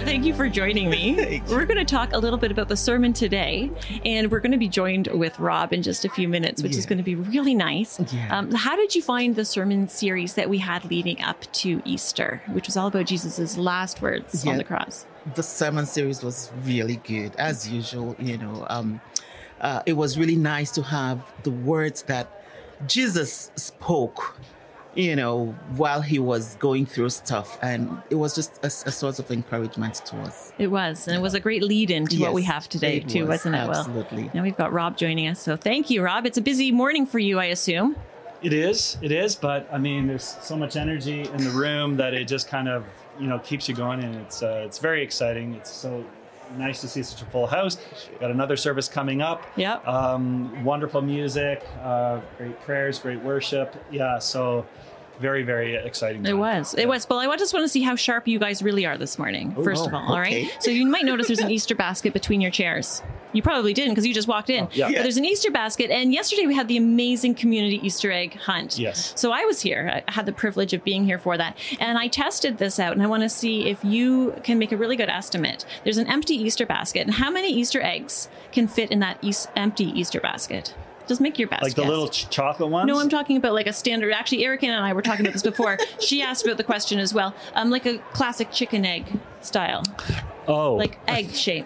thank you for joining me. We're going to talk a little bit about the sermon today, and we're going to be joined with Rob in just a few minutes, which is going to be really nice. How did you find the sermon series that we had leading up to Easter, which was all about Jesus's last words on the cross? The sermon series was really good, as usual. It was really nice to have the words that Jesus spoke, while he was going through stuff. And it was just a source of encouragement to us. It was. And it was a great lead-in to what we have today, too, wasn't it? Absolutely. Well, now we've got Rob joining us. So thank you, Rob. It's a busy morning for you, I assume. It is. But I mean, there's so much energy in the room that it just kind of, keeps you going. And it's very exciting. It's so nice to see such a full house. Got another service coming up. Yep. Wonderful music, great prayers, great worship. Yeah. So very, very exciting. It was. Well, I just want to see how sharp you guys really are this morning, first of all. All right. So you might notice there's an Easter basket between your chairs. You probably didn't because you just walked in. But there's an Easter basket. And yesterday we had the amazing community Easter egg hunt. Yes. So I was here. I had the privilege of being here for that. And I tested this out. And I want to see if you can make a really good estimate. There's an empty Easter basket. And how many Easter eggs can fit in that empty Easter basket? Just make your best Like the guess. little chocolate ones? No, I'm talking about like a standard. Actually, Erica and I were talking about this before. She asked about the question as well. Like a classic chicken egg style. Oh. Like egg shape.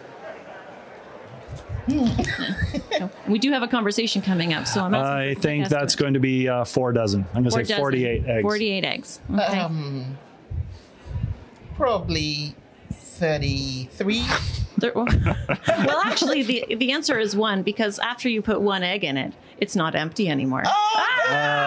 No. We do have a conversation coming up, so I think that's going to be 4 dozen. I'm going to say 48 eggs. 48 eggs. Okay. Probably 33. Well, actually, the answer is 1 because after you put 1 egg in it, it's not empty anymore. Oh,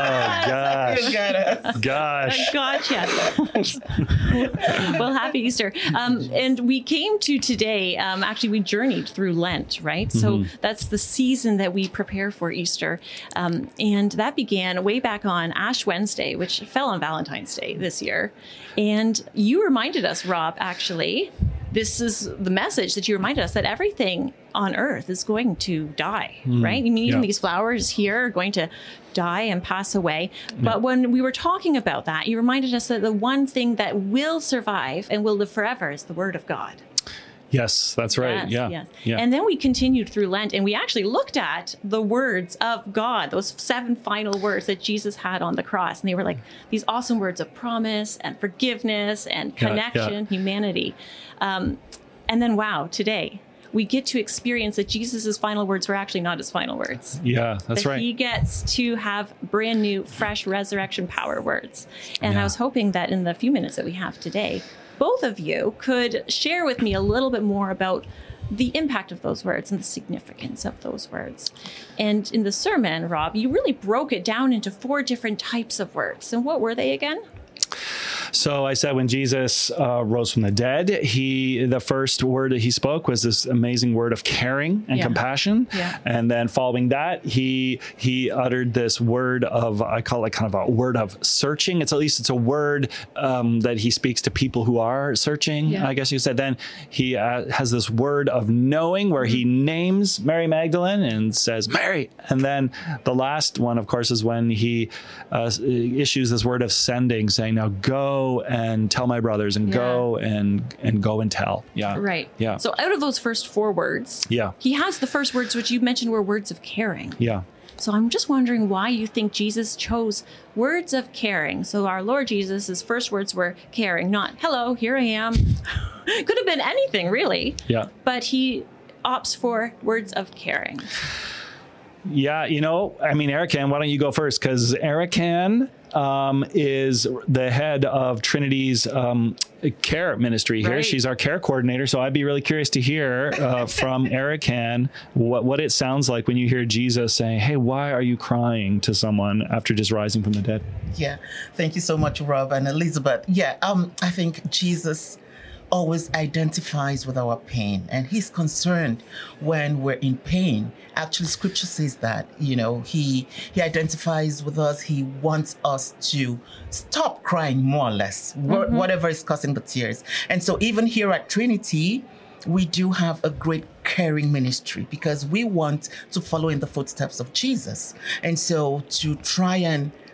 gosh. You got us. Gosh. Gotcha. Well, happy Easter. And we came to today, actually, we journeyed through Lent, right? So that's the season that we prepare for Easter. And that began way back on Ash Wednesday, which fell on Valentine's Day this year. And you reminded us, Rob, actually, this is the message that you reminded us that everything on earth is going to die, right? I mean, even these flowers here are going to die and pass away. But when we were talking about that, you reminded us that the one thing that will survive and will live forever is the Word of God. Yes, that's right. Yes. And then we continued through Lent and we actually looked at the words of God, those 7 final words that Jesus had on the cross. And they were like these awesome words of promise and forgiveness and connection, humanity. And then, wow, today we get to experience that Jesus's final words were actually not his final words. Yeah, that's right. He gets to have brand new, fresh resurrection power words. And I was hoping that in the few minutes that we have today, both of you could share with me a little bit more about the impact of those words and the significance of those words. And in the sermon, Rob, you really broke it down into 4 different types of words. And what were they again? So I said when Jesus rose from the dead, the first word that he spoke was this amazing word of caring and compassion. Yeah. And then following that, he uttered this word of, I call it kind of a word of searching. It's a word that he speaks to people who are searching, I guess you said. Then he has this word of knowing where he names Mary Magdalene and says, Mary. And then the last one, of course, is when he issues this word of sending, saying, now go and tell my brothers and go and go and tell. Yeah. Right. Yeah. So out of those first 4 words, he has the first words, which you mentioned were words of caring. Yeah. So I'm just wondering why you think Jesus chose words of caring. So our Lord Jesus, his first words were caring, not hello, here I am. Could have been anything really. Yeah. But he opts for words of caring. Yeah, Erican, why don't you go first? Because Erican is the head of Trinity's care ministry here. Right. She's our care coordinator. So I'd be really curious to hear from Erican what it sounds like when you hear Jesus saying, hey, why are you crying to someone after just rising from the dead? Yeah, thank you so much, Rob and Elizabeth. Yeah, I think Jesus always identifies with our pain, and he's concerned when we're in pain. Actually, scripture says that, he identifies with us. He wants us to stop crying, more or less, whatever is causing the tears. And so even here at Trinity, we do have a great caring ministry because we want to follow in the footsteps of Jesus. And so to try and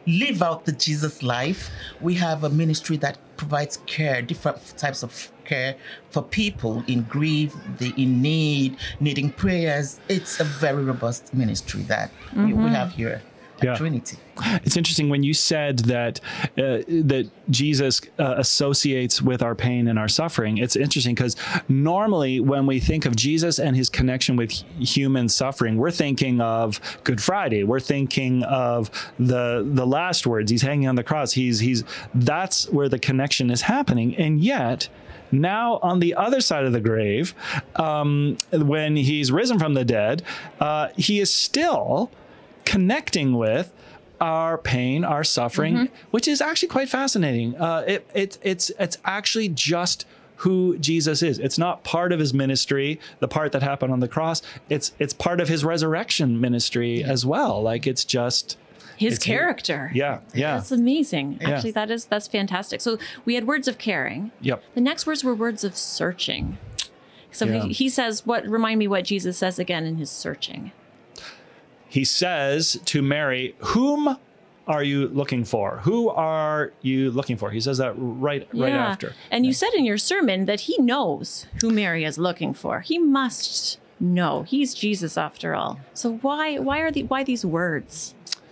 live out the Jesus life. We have a ministry that provides care, different types of care for people in grief, in need, needing prayers. It's a very robust ministry that we have here at Trinity. It's interesting when you said that that Jesus associates with our pain and our suffering. It's interesting because normally when we think of Jesus and his connection with human suffering, we're thinking of Good Friday. We're thinking of the last words. He's hanging on the cross. He's that's where the connection is happening. And yet, now on the other side of the grave, when he's risen from the dead, he is still connecting with our pain, our suffering, which is actually quite fascinating. It's actually just who Jesus is. It's not part of his ministry, the part that happened on the cross. It's part of his resurrection ministry as well. Like it's just his character. Yeah. That's amazing. Actually, that's fantastic. So we had words of caring. Yep. The next words were words of searching. So he says, remind me what Jesus says again in his searching. He says to Mary, whom are you looking for? Who are you looking for? He says that right after. And you said in your sermon that he knows who Mary is looking for. He must know. He's Jesus after all. So why these words?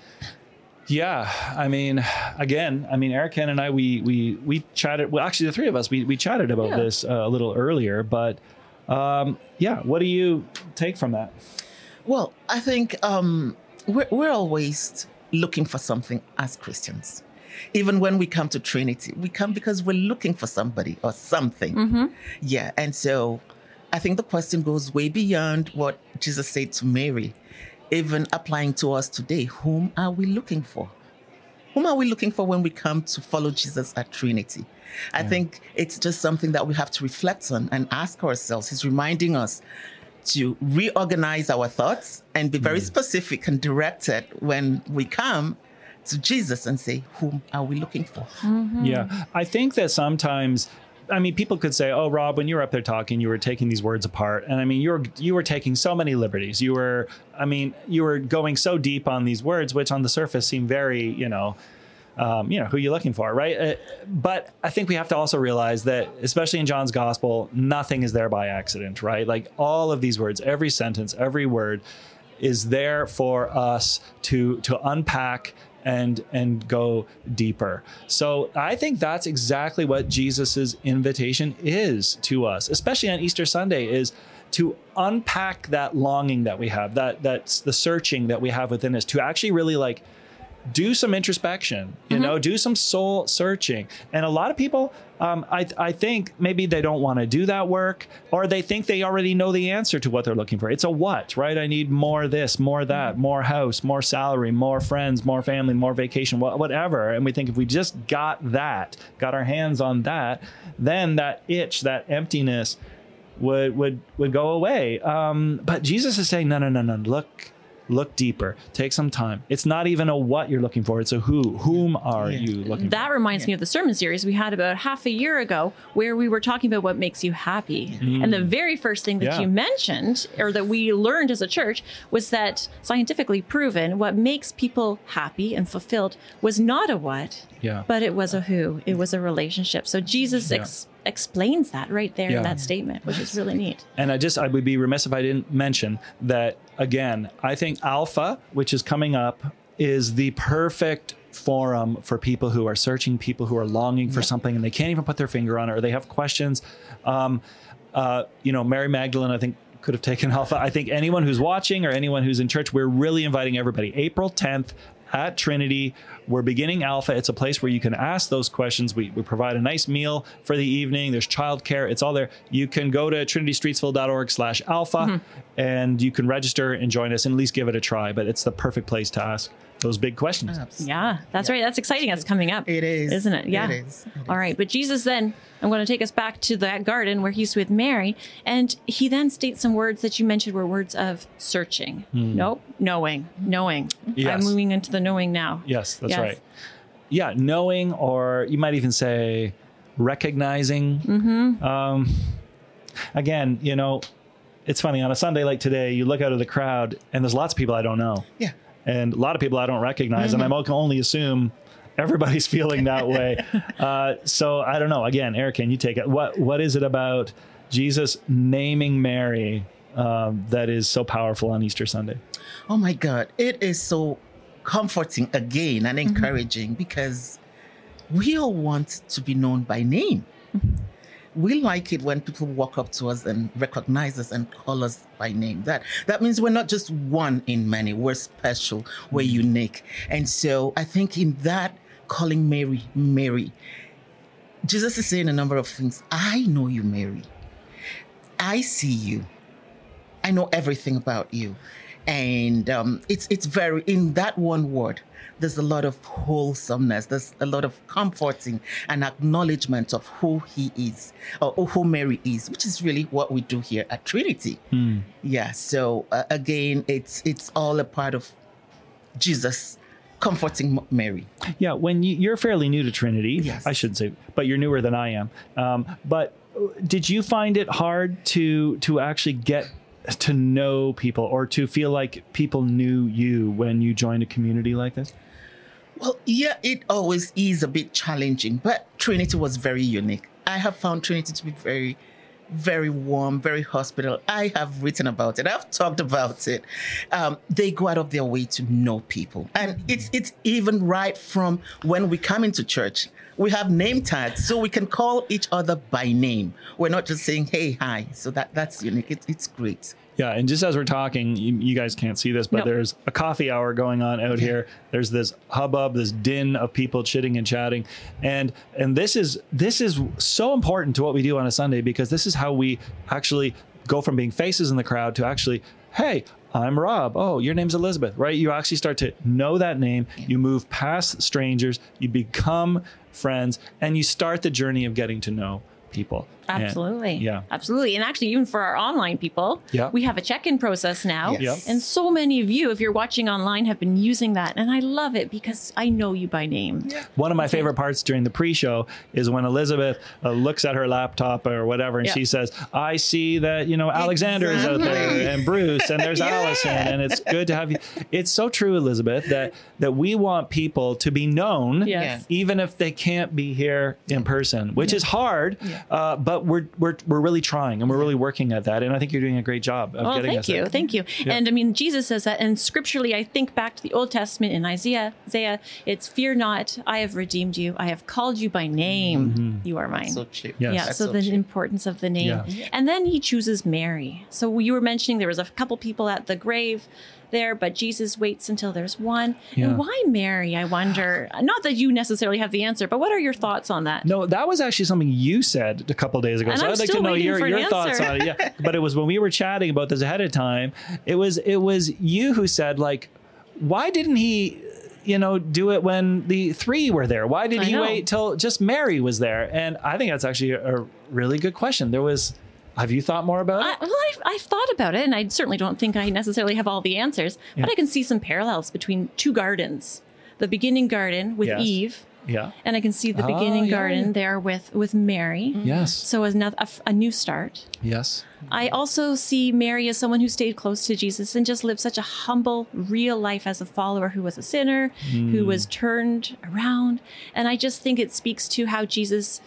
Yeah, I mean, Erica and I, we chatted. Well, actually, the three of us, we chatted about this a little earlier. But what do you take from that? Well, I think we're always looking for something as Christians. Even when we come to Trinity, we come because we're looking for somebody or something. Yeah, and so I think the question goes way beyond what Jesus said to Mary, even applying to us today. Whom are we looking for? Whom are we looking for when we come to follow Jesus at Trinity? I think it's just something that we have to reflect on and ask ourselves. He's reminding us to reorganize our thoughts and be very specific and directed when we come to Jesus and say, whom are we looking for? Yeah, I think that sometimes, people could say, oh, Rob, when you were up there talking, you were taking these words apart. And you were taking so many liberties. You were going so deep on these words, which on the surface seem very, who you're looking for, right? But I think we have to also realize that, especially in John's gospel, nothing is there by accident, right? Like all of these words, every sentence, every word is there for us to unpack and go deeper. So I think that's exactly what Jesus's invitation is to us, especially on Easter Sunday, is to unpack that longing that we have, that's the searching that we have within us, to actually really do some introspection, do some soul searching. And a lot of people, I think maybe they don't want to do that work, or they think they already know the answer to what they're looking for. It's a what, right? I need more this, more that, more house, more salary, more friends, more family, more vacation, whatever. And we think if we just got our hands on that, then that itch, that emptiness would go away. But Jesus is saying, no, look deeper. Take some time. It's not even a what you're looking for. It's a who. Whom are you looking for? That reminds me of the sermon series we had about half a year ago, where we were talking about what makes you happy. And the very first thing that you mentioned, or that we learned as a church, was that scientifically proven what makes people happy and fulfilled was not a what, but it was a who. It was a relationship. So Jesus explains that right there in that statement, which is really neat. And I would be remiss if I didn't mention that, again, I think Alpha, which is coming up, is the perfect forum for people who are searching, people who are longing for something and they can't even put their finger on it, or they have questions. Mary Magdalene, I think, could have taken Alpha. I think anyone who's watching or anyone who's in church, we're really inviting everybody. April 10th, at Trinity, we're beginning Alpha. It's a place where you can ask those questions. We provide a nice meal for the evening. There's childcare. It's all there. You can go to trinitystreetsville.org/alpha and you can register and join us and at least give it a try. But it's the perfect place to ask those big questions. Yeah, that's right. That's exciting. That's coming up. It is. Isn't it? Yeah. It is. All right. But Jesus then, I'm going to take us back to that garden where he's with Mary. And he then states some words that you mentioned were words of searching. Nope. Knowing. Yes. I'm moving into the knowing now. Yes, that's right. Yeah. Knowing, or you might even say recognizing. Again, it's funny, on a Sunday like today, you look out of the crowd and there's lots of people I don't know. Yeah. and a lot of people I don't recognize, and I can only assume everybody's feeling that way. So I don't know. Again, Eric, can you take it? What is it about Jesus naming Mary that is so powerful on Easter Sunday? Oh my God, it is so comforting again and encouraging because we all want to be known by name. We like it when people walk up to us and recognize us and call us by name. That means we're not just one in many. We're special. We're unique. And so I think in that calling Mary, Mary, Jesus is saying a number of things. I know you, Mary. I see you. I know everything about you. And it's very, in that one word, there's a lot of wholesomeness. There's a lot of comforting and acknowledgement of who he is, or who Mary is, which is really what we do here at Trinity. Yeah. So again, it's all a part of Jesus comforting Mary. Yeah. When you're fairly new to Trinity, yes. I should say, but you're newer than I am. But did you find it hard to actually get to know people, or to feel like people knew you when you joined a community like this? Well, yeah, it always is a bit challenging, but Trinity was very unique. I have found Trinity to be very, very warm, very hospitable. I have written about it. I've talked about it. They go out of their way to know people. And it's even right from when we come into church. We have name tags, so we can call each other by name. We're not just saying, hey, hi. So that's unique. It's great. Yeah, and just as we're talking, you guys can't see this, but there's a coffee hour going on out here. There's this hubbub, this din of people chitting and chatting, and this is so important to what we do on a Sunday, because this is how we actually go from being faces in the crowd to actually, hey, I'm Rob. Oh, your name's Elizabeth, right? You actually start to know that name. You move past strangers. You become friends, and you start the journey of getting to know people. Absolutely. And, absolutely. And actually, even for our online people, we have a check-in process now. Yes. And so many of you, if you're watching online, have been using that. And I love it because I know you by name. One of my favorite parts during the pre-show is when Elizabeth looks at her laptop or whatever, and she says, I see that, Alexander is out there, and Bruce, and there's Allison, and it's good to have you. It's so true, Elizabeth, that we want people to be known, even if they can't be here in person, which is hard, but we're really trying, and we're really working at that. And I think you're doing a great job of getting us there. Thank you. Yeah. And I mean, Jesus says that, and scripturally, I think back to the Old Testament in Isaiah, it's fear not, I have redeemed you. I have called you by name. You are mine. So true. Yes. Yeah. So the importance of the name. Yeah. And then he chooses Mary. So you were mentioning there was a couple people at the grave there, but Jesus waits until there's one. And why Mary, I wonder? Not that you necessarily have the answer, but what are your thoughts on that? No, that was actually something you said a couple of days ago. And so I'd like to know your thoughts on it. Yeah. But it was when we were chatting about this ahead of time, it was you who said, like, why didn't he do it when the three were there? Why did he wait till just Mary was there? And I think that's actually a really good question. Have you thought more about it? I've thought about it, and I certainly don't think I necessarily have all the answers, but I can see some parallels between two gardens. The beginning garden with Eve. Yeah. And I can see the beginning garden there with Mary. Yes. So as a new start. Yes. I also see Mary as someone who stayed close to Jesus and just lived such a humble, real life as a follower, who was a sinner, who was turned around. And I just think it speaks to how Jesus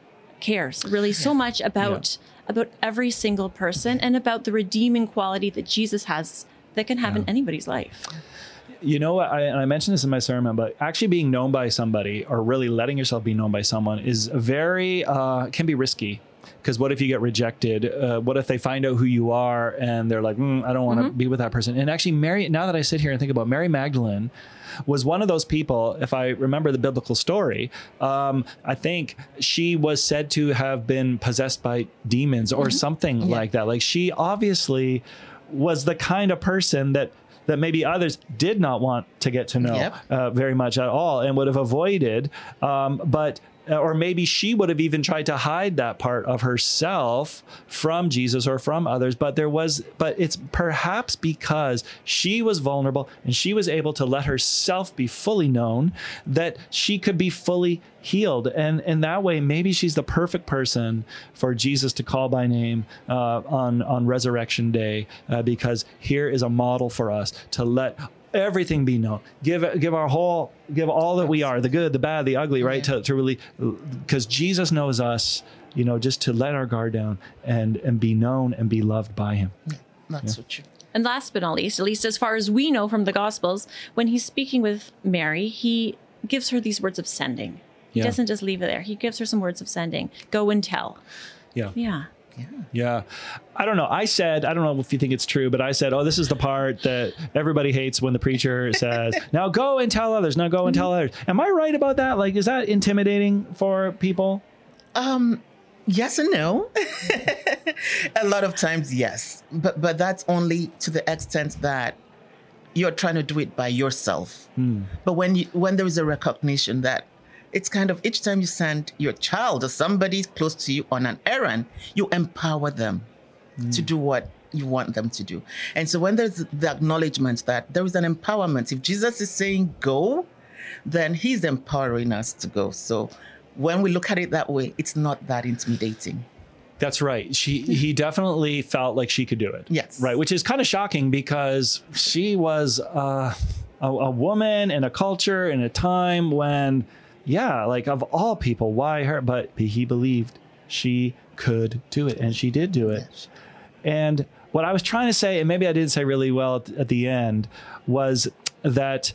cares really so much about every single person, and about the redeeming quality that Jesus has that can have in anybody's life. You know, I mentioned this in my sermon, but actually being known by somebody, or really letting yourself be known by someone, is very, can be risky. Because what if you get rejected? What if they find out who you are and they're like, I don't want to be with that person? And actually, Mary, now that I sit here and think about Mary Magdalene, was one of those people, if I remember the biblical story, I think she was said to have been possessed by demons or something like that. Like, she obviously was the kind of person that maybe others did not want to get to know very much at all, and would have avoided. Or maybe she would have even tried to hide that part of herself from Jesus or from others. But it's perhaps because she was vulnerable and she was able to let herself be fully known, that she could be fully healed. And in that way, maybe she's the perfect person for Jesus to call by name on Resurrection Day, because here is a model for us to let everything be known. Give all that we are, the good, the bad, the ugly, right? To really, because Jesus knows us, just to let our guard down and be known and be loved by him. Yeah, that's so true. And last but not least, at least as far as we know from the Gospels, when he's speaking with Mary, he gives her these words of sending. He doesn't just leave it there. He gives her some words of sending. Go and tell. Yeah. Yeah. Yeah. I don't know. I don't know if you think it's true, but I said, this is the part that everybody hates when the preacher says, now go and tell others. Now go and tell others. Am I right about that? Like, is that intimidating for people? Yes and no. A lot of times, yes. But that's only to the extent that you're trying to do it by yourself. But when there is a recognition that it's kind of each time you send your child or somebody close to you on an errand, you empower them to do what you want them to do. And so when there's the acknowledgement that there is an empowerment, if Jesus is saying go, then he's empowering us to go. So when we look at it that way, it's not that intimidating. That's right. He definitely felt like she could do it. Yes. Right. Which is kind of shocking because she was a woman in a culture in a time when, like of all people, why her? But he believed she could do it, and she did do it. Yes. And what I was trying to say, and maybe I didn't say really well at the end, was that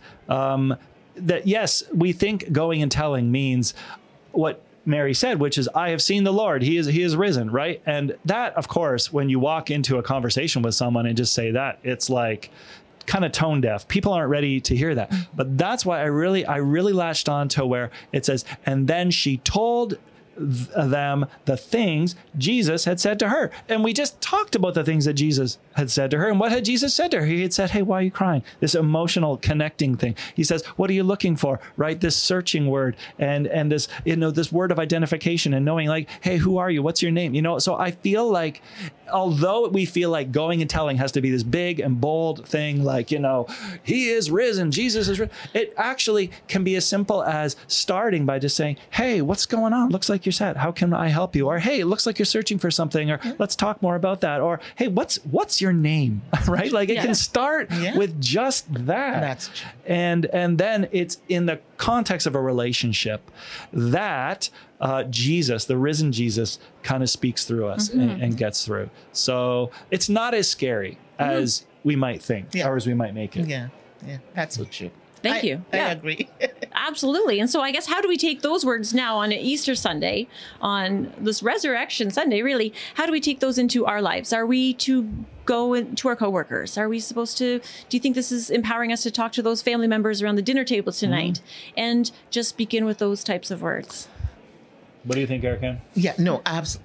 that yes, we think going and telling means what Mary said, which is, I have seen the Lord. He is risen, right? And that, of course, when you walk into a conversation with someone and just say that, it's like kind of tone deaf. People aren't ready to hear that. But that's why I really latched on to where it says, and then she told them the things Jesus had said to her. And we just talked about the things that Jesus had said to her. And what had Jesus said to her? He had said, hey, why are you crying? This emotional connecting thing. He says, what are you looking for? Right? This searching word and this, this word of identification and knowing like, hey, who are you? What's your name? So I feel like, although we feel like going and telling has to be this big and bold thing, like, he is risen, Jesus is risen. It actually can be as simple as starting by just saying, hey, what's going on? Looks like you're sad. How can I help you? Or, hey, it looks like you're searching for something, or let's talk more about that. Or, hey, what's your name? Right? Like it can start with just that. That's true. And then it's in the context of a relationship that Jesus, the risen Jesus, kind of speaks through us and gets through. So it's not as scary as we might think or as we might make it. Yeah, that's so true. Thank you. I agree. Absolutely. And so I guess how do we take those words now on Easter Sunday, on this Resurrection Sunday, really, how do we take those into our lives? Are we to go to our coworkers? Are we supposed to, do you think this is empowering us to talk to those family members around the dinner table tonight and just begin with those types of words? What do you think, Erica? Yeah, no,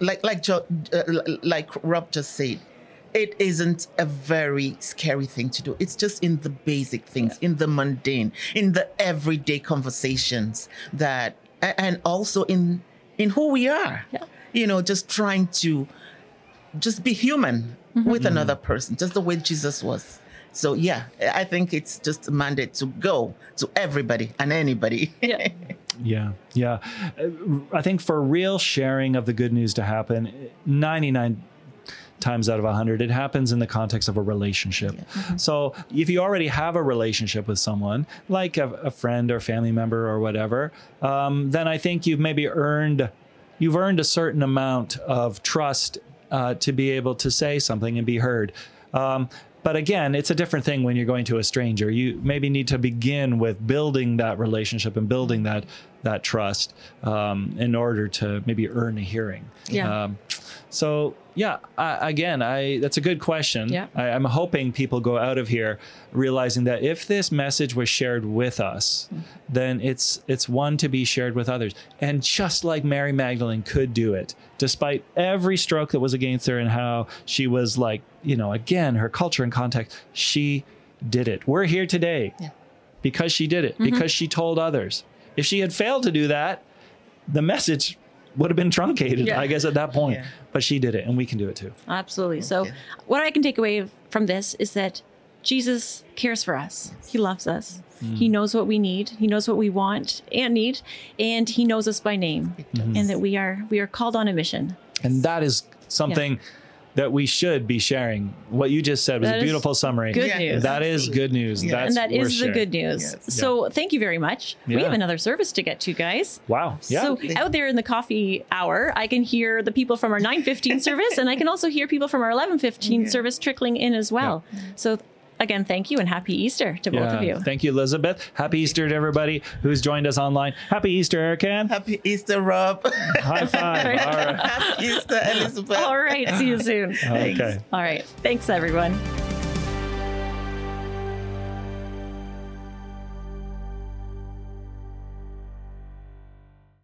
like Rob just said, it isn't a very scary thing to do. It's just in the basic things, in the mundane, in the everyday conversations that, and also in who we are. Yeah. Just trying to just be human with another person, just the way Jesus was. So yeah, I think it's just a mandate to go to everybody and anybody. Yeah. Yeah. I think for real sharing of the good news to happen, 99 times out of 100, it happens in the context of a relationship. So if you already have a relationship with someone, like a friend or family member or whatever, then I think you've maybe earned a certain amount of trust to be able to say something and be heard. But again, it's a different thing when you're going to a stranger. You maybe need to begin with building that relationship and building that trust in order to maybe earn a hearing. Yeah. So yeah, that's a good question. Yeah. I'm hoping people go out of here realizing that if this message was shared with us, then it's one to be shared with others. And just like Mary Magdalene could do it, despite every stroke that was against her and how she was like, again, her culture and context, she did it. We're here today because she did it, because she told others. If she had failed to do that, the message would have been truncated, I guess, at that point. Yeah. But she did it, and we can do it too. Absolutely. So what I can take away from this is that Jesus cares for us. He loves us. He knows what we need. He knows what we want and need, and he knows us by name, and that we are called on a mission. And that is something that we should be sharing. What you just said was a beautiful summary. Good news. That is good news. Yes. That's And that is the sharing. good news. Yes. So thank you very much. We Yeah. have another service to get to, guys. Wow. Yeah. So out there in the coffee hour, I can hear the people from our 9:15 service, and I can also hear people from our 11:15 service trickling in as well. So again, thank you and happy Easter to both of you. Thank you, Elizabeth. Happy Easter to everybody who's joined us online. Happy Easter, Erican. Happy Easter, Rob. High five. All right. Happy Easter, Elizabeth. All right. See you soon. Okay. All right. Thanks, everyone.